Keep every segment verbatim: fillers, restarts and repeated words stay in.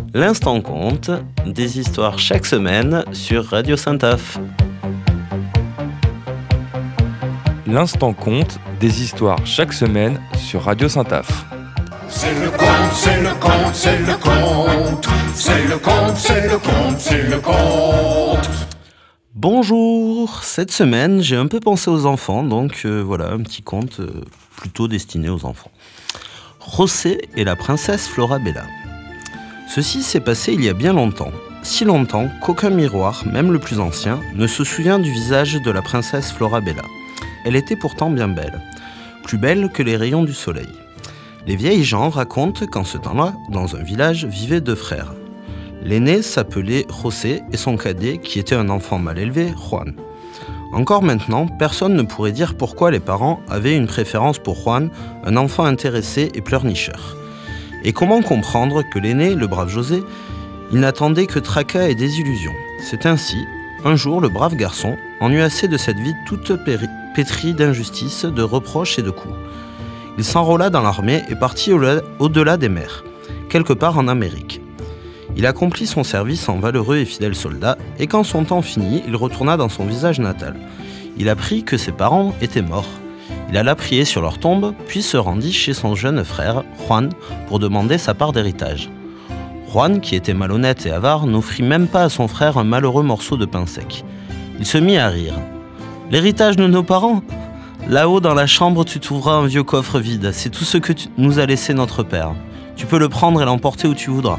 L'instant compte, des histoires chaque semaine sur Radio Saint-Af. L'instant compte, des histoires chaque semaine sur Radio Saint-Af. C'est le compte, c'est le compte, c'est le compte. C'est le compte, c'est le compte, c'est le compte. Bonjour, cette semaine j'ai un peu pensé aux enfants, donc euh, voilà un petit conte euh, plutôt destiné aux enfants. José et la princesse Florabella. Ceci s'est passé il y a bien longtemps, si longtemps qu'aucun miroir, même le plus ancien, ne se souvient du visage de la princesse Florabella. Elle était pourtant bien belle, plus belle que les rayons du soleil. Les vieilles gens racontent qu'en ce temps-là, dans un village, vivaient deux frères. L'aîné s'appelait José et son cadet, qui était un enfant mal élevé, Juan. Encore maintenant, personne ne pourrait dire pourquoi les parents avaient une préférence pour Juan, un enfant intéressé et pleurnicheur. Et comment comprendre que l'aîné, le brave José, il n'attendait que tracas et désillusions. C'est ainsi, un jour, le brave garçon en eut assez de cette vie toute péri- pétrie d'injustice, de reproches et de coups. Il s'enrôla dans l'armée et partit au- au-delà des mers, quelque part en Amérique. Il accomplit son service en valeureux et fidèle soldat, et quand son temps finit, il retourna dans son village natal. Il apprit que ses parents étaient morts. Il alla prier sur leur tombe, puis se rendit chez son jeune frère, Juan, pour demander sa part d'héritage. Juan, qui était malhonnête et avare, n'offrit même pas à son frère un malheureux morceau de pain sec. Il se mit à rire. « L'héritage de nos parents ? Là-haut dans la chambre, tu trouveras un vieux coffre vide. C'est tout ce que tu... nous a laissé notre père. Tu peux le prendre et l'emporter où tu voudras. »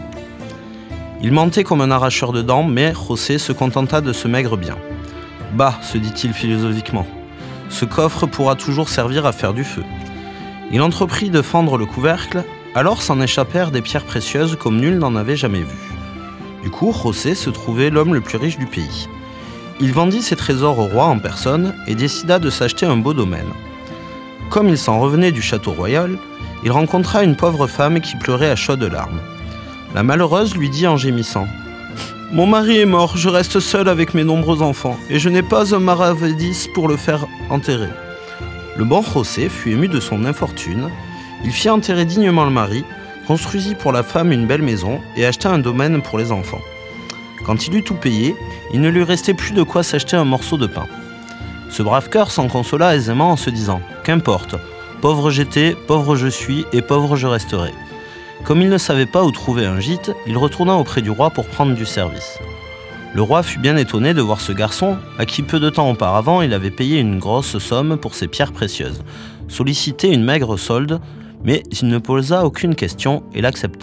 Il mentait comme un arracheur de dents, mais José se contenta de ce maigre bien. « Bah, se dit-il philosophiquement, ce coffre pourra toujours servir à faire du feu. » Il entreprit de fendre le couvercle, alors s'en échappèrent des pierres précieuses comme nul n'en avait jamais vu. Du coup, José se trouvait l'homme le plus riche du pays. Il vendit ses trésors au roi en personne et décida de s'acheter un beau domaine. Comme il s'en revenait du château royal, il rencontra une pauvre femme qui pleurait à chaudes larmes. La malheureuse lui dit en gémissant « Mon mari est mort, je reste seule avec mes nombreux enfants, et je n'ai pas un maravédis pour le faire enterrer. » Le bon José fut ému de son infortune. Il fit enterrer dignement le mari, construisit pour la femme une belle maison et acheta un domaine pour les enfants. Quand il eut tout payé, il ne lui restait plus de quoi s'acheter un morceau de pain. Ce brave cœur s'en consola aisément en se disant « Qu'importe, pauvre j'étais, pauvre je suis et pauvre je resterai. » Comme il ne savait pas où trouver un gîte, il retourna auprès du roi pour prendre du service. Le roi fut bien étonné de voir ce garçon, à qui peu de temps auparavant il avait payé une grosse somme pour ses pierres précieuses, solliciter une maigre solde, mais il ne posa aucune question et l'accepta.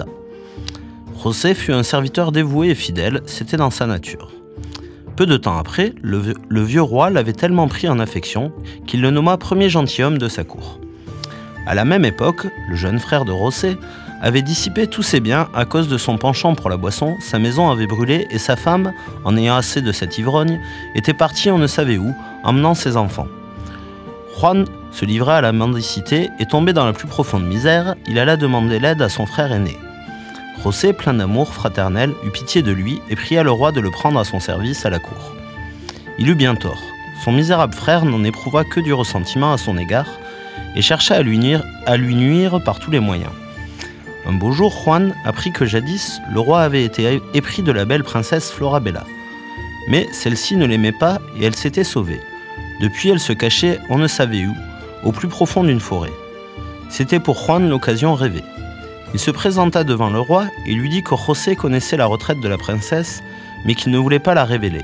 José fut un serviteur dévoué et fidèle, c'était dans sa nature. Peu de temps après, le, vieux, le vieux roi l'avait tellement pris en affection qu'il le nomma premier gentilhomme de sa cour. À la même époque, le jeune frère de José avait dissipé tous ses biens à cause de son penchant pour la boisson, sa maison avait brûlé et sa femme, en ayant assez de cette ivrogne, était partie on ne savait où, emmenant ses enfants. Juan se livra à la mendicité et tombé dans la plus profonde misère, il alla demander l'aide à son frère aîné. José, plein d'amour fraternel, eut pitié de lui et pria le roi de le prendre à son service à la cour. Il eut bien tort. Son misérable frère n'en éprouva que du ressentiment à son égard et chercha à lui nuire, à lui nuire par tous les moyens. Un beau jour, Juan apprit que jadis, le roi avait été épris de la belle princesse Florabella. Mais celle-ci ne l'aimait pas et elle s'était sauvée. Depuis, elle se cachait on ne savait où, au plus profond d'une forêt. C'était pour Juan l'occasion rêvée. Il se présenta devant le roi et lui dit que José connaissait la retraite de la princesse, mais qu'il ne voulait pas la révéler.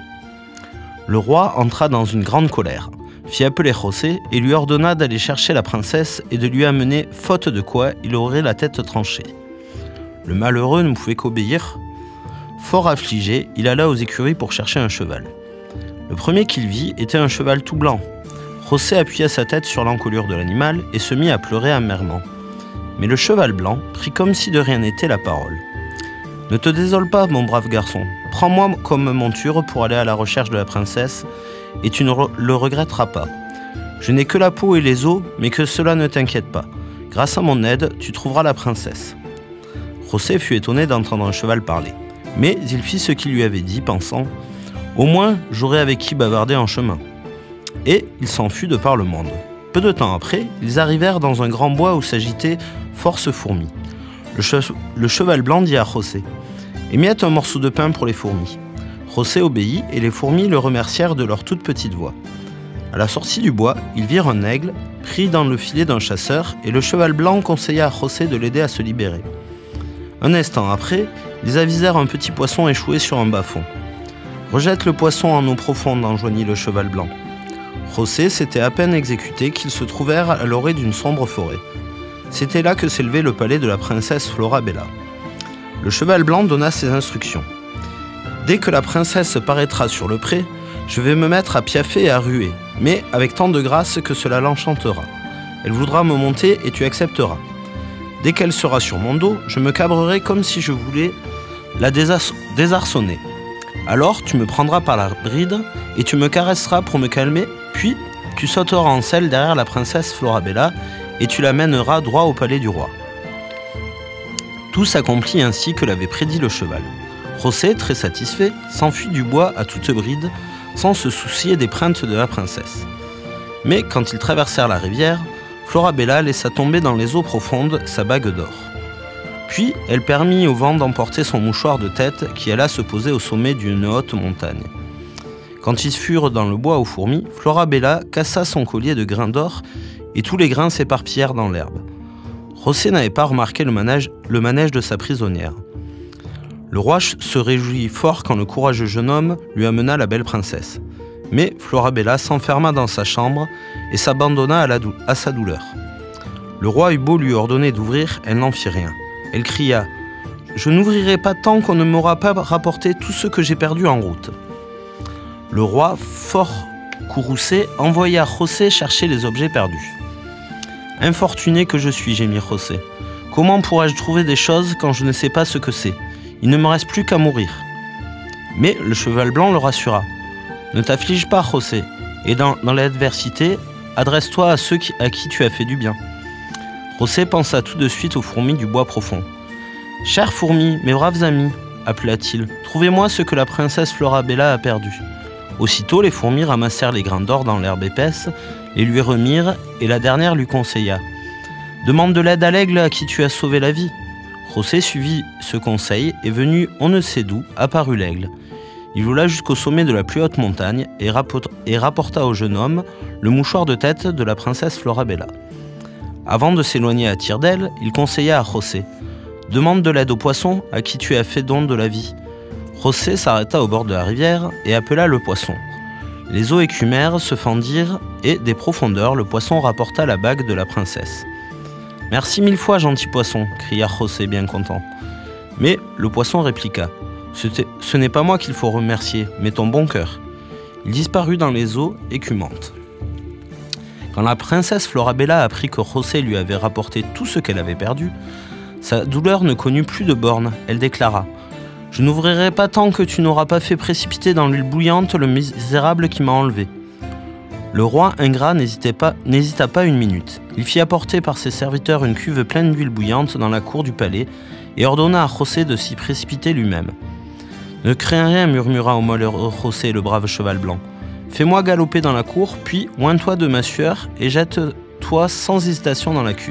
Le roi entra dans une grande colère, fit appeler José et lui ordonna d'aller chercher la princesse et de lui amener, faute de quoi il aurait la tête tranchée. Le malheureux ne pouvait qu'obéir. Fort affligé, il alla aux écuries pour chercher un cheval. Le premier qu'il vit était un cheval tout blanc. José appuya sa tête sur l'encolure de l'animal et se mit à pleurer amèrement. Mais le cheval blanc prit comme si de rien n'était la parole. « Ne te désole pas, mon brave garçon. Prends-moi comme monture pour aller à la recherche de la princesse et tu ne re- le regretteras pas. Je n'ai que la peau et les os, mais que cela ne t'inquiète pas. Grâce à mon aide, tu trouveras la princesse. » José fut étonné d'entendre un cheval parler. Mais il fit ce qu'il lui avait dit, pensant « Au moins, j'aurai avec qui bavarder en chemin. » Et il s'en fut de par le monde. Peu de temps après, ils arrivèrent dans un grand bois où s'agitaient force fourmis. Le, che- le cheval blanc dit à José et miette un morceau de pain pour les fourmis. José obéit et les fourmis le remercièrent de leur toute petite voix. À la sortie du bois, ils virent un aigle pris dans le filet d'un chasseur et le cheval blanc conseilla à José de l'aider à se libérer. Un instant après, ils avisèrent un petit poisson échoué sur un bas-fond. « Rejette le poisson en eau profonde », enjoignit le cheval blanc. José s'était à peine exécuté qu'ils se trouvèrent à l'orée d'une sombre forêt. C'était là que s'élevait le palais de la princesse Florabella. Le cheval blanc donna ses instructions. « Dès que la princesse paraîtra sur le pré, je vais me mettre à piaffer et à ruer, mais avec tant de grâce que cela l'enchantera. Elle voudra me monter et tu accepteras. Dès qu'elle sera sur mon dos, je me cabrerai comme si je voulais la désar- désarçonner. Alors tu me prendras par la bride et tu me caresseras pour me calmer, puis tu sauteras en selle derrière la princesse Florabella et tu la mèneras droit au palais du roi. » Tout s'accomplit ainsi que l'avait prédit le cheval. José, très satisfait, s'enfuit du bois à toute bride, sans se soucier des plaintes de la princesse. Mais quand ils traversèrent la rivière, Florabella laissa tomber dans les eaux profondes sa bague d'or. Puis elle permit au vent d'emporter son mouchoir de tête qui alla se poser au sommet d'une haute montagne. Quand ils furent dans le bois aux fourmis, Florabella cassa son collier de grains d'or et tous les grains s'éparpillèrent dans l'herbe. José n'avait pas remarqué le manège, le manège de sa prisonnière. Le roi se réjouit fort quand le courageux jeune homme lui amena la belle princesse. Mais Florabella s'enferma dans sa chambre et s'abandonna à, la dou- à sa douleur. Le roi eut beau lui ordonner d'ouvrir, elle n'en fit rien. Elle cria « Je n'ouvrirai pas tant qu'on ne m'aura pas rapporté tout ce que j'ai perdu en route. » Le roi, fort courroucé, envoya José chercher les objets perdus. « Infortuné que je suis, gémit José. Comment pourrais-je trouver des choses quand je ne sais pas ce que c'est ? Il ne me reste plus qu'à mourir. » Mais le cheval blanc le rassura. « Ne t'afflige pas, José, et dans, dans l'adversité, adresse-toi à ceux qui, à qui tu as fait du bien. » José pensa tout de suite aux fourmis du bois profond. « Chères fourmis, mes braves amis, appela-t-il, trouvez-moi ce que la princesse Florabella a perdu. » Aussitôt, les fourmis ramassèrent les grains d'or dans l'herbe épaisse, les lui remirent, et la dernière lui conseilla. « Demande de l'aide à l'aigle à qui tu as sauvé la vie. » José suivit ce conseil, et venu on ne sait d'où, apparut l'aigle. Il vola jusqu'au sommet de la plus haute montagne, et, rapport- et rapporta au jeune homme le mouchoir de tête de la princesse Florabella. Avant de s'éloigner à tire-d'aile, il conseilla à José. « Demande de l'aide au poisson à qui tu as fait don de la vie. » José s'arrêta au bord de la rivière et appela le poisson. Les eaux écumèrent, se fendirent, et, des profondeurs, le poisson rapporta la bague de la princesse. « Merci mille fois, gentil poisson !» cria José bien content. Mais le poisson répliqua. « Ce n'est pas moi qu'il faut remercier, mais ton bon cœur. » Il disparut dans les eaux écumantes. Quand la princesse Florabella apprit que José lui avait rapporté tout ce qu'elle avait perdu, sa douleur ne connut plus de bornes. Elle déclara « Je n'ouvrirai pas tant que tu n'auras pas fait précipiter dans l'huile bouillante le misérable qui m'a enlevé. » Le roi ingrat n'hésitait pas, n'hésita pas une minute. Il fit apporter par ses serviteurs une cuve pleine d'huile bouillante dans la cour du palais et ordonna à José de s'y précipiter lui-même. « Ne crains rien, murmura au malheureux José le brave cheval blanc. Fais-moi galoper dans la cour, puis oins-toi de ma sueur et jette-toi sans hésitation dans la cuve. »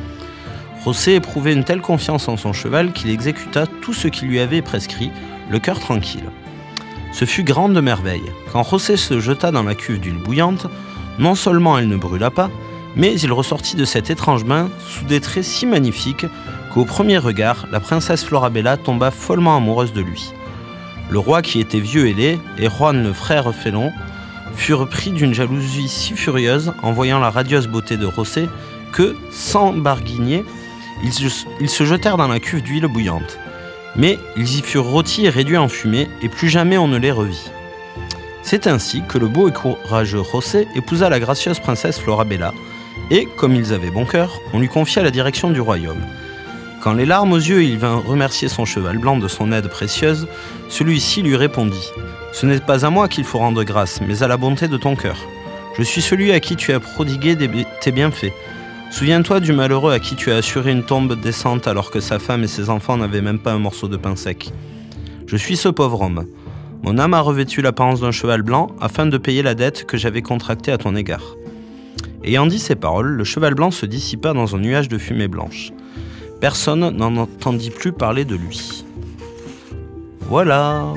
José éprouvait une telle confiance en son cheval qu'il exécuta tout ce qui lui avait prescrit, le cœur tranquille. Ce fut grande merveille. Quand José se jeta dans la cuve d'huile bouillante, non seulement elle ne brûla pas, mais il ressortit de cette étrange main sous des traits si magnifiques qu'au premier regard, la princesse Florabella tomba follement amoureuse de lui. Le roi, qui était vieux et laid, et Juan le frère félon, furent pris d'une jalousie si furieuse en voyant la radieuse beauté de José que, sans barguigner, ils, ils se jetèrent dans la cuve d'huile bouillante. Mais ils y furent rôtis et réduits en fumée, et plus jamais on ne les revit. C'est ainsi que le beau et courageux José épousa la gracieuse princesse Florabella, et, comme ils avaient bon cœur, on lui confia la direction du royaume. Quand les larmes aux yeux il vint remercier son cheval blanc de son aide précieuse, celui-ci lui répondit « Ce n'est pas à moi qu'il faut rendre grâce, mais à la bonté de ton cœur. Je suis celui à qui tu as prodigué des, tes bienfaits. Souviens-toi du malheureux à qui tu as assuré une tombe décente alors que sa femme et ses enfants n'avaient même pas un morceau de pain sec. Je suis ce pauvre homme. Mon âme a revêtu l'apparence d'un cheval blanc afin de payer la dette que j'avais contractée à ton égard. » Ayant dit ces paroles, le cheval blanc se dissipa dans un nuage de fumée blanche. Personne n'en entendit plus parler de lui. Voilà.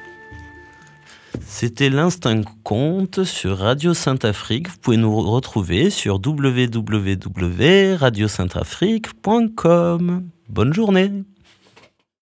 C'était l'Instinct Conte sur Radio Sainte-Afrique. Vous pouvez nous retrouver sur w w w point radio sainte afrique point com. Bonne journée.